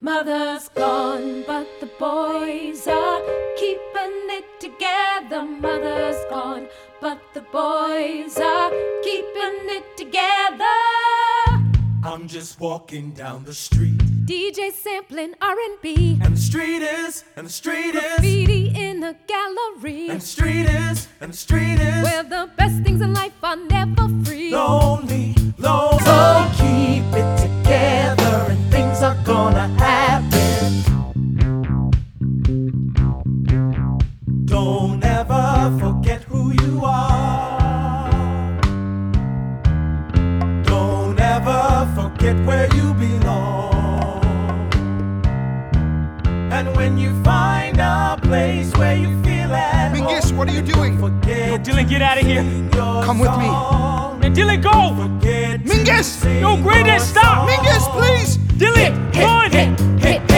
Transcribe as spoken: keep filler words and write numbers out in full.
Mother's gone, but the boys are keeping it together. Mother's gone, but the boys are keeping it together. I'm just walking down the street, D J sampling R and B, and the street is, and the street is, graffiti in the gallery, and the street is, and the street is, where the best things in life are never free. lonely, lonely. So keep it together and things are gonna happen. Don't ever forget who you are. Don't ever forget where you belong. And when you find a place where you feel at home, Mingus, what are you doing? forget Yo, Dylan, get out of here. Come with me. Man, Dylan, go! Forget Mingus! Yo, Greatest, stop! Mingus, please! Dylan, run! Hit, hit,